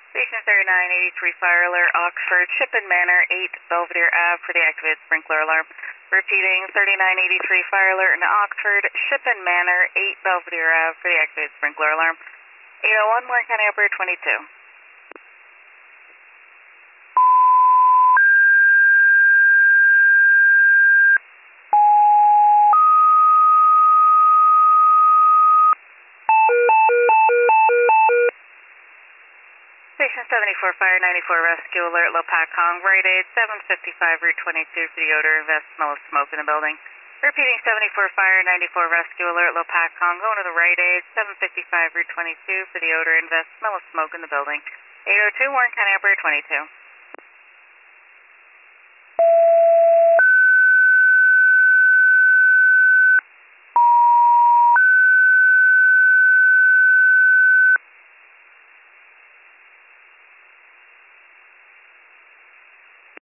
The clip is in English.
Station 3983 Fire Alert, Oxford, Shippen Manor, 8 Belvedere Ave for the activated sprinkler alarm. Repeating, 3983 Fire Alert in Oxford, Shippen Manor, 8 Belvedere Ave for the activated sprinkler alarm. 801, Warren County Operator 22. Station 74 Fire 94 Rescue Alert, Lopakong, right aid, 755 Route 22 for the odor and smell of smoke in the building. Repeating, 74 Fire 94 Rescue Alert, Lopakong, going to the right aid, 755 Route 22 for the odor and smell of smoke in the building. 802, Warren County Operator 22.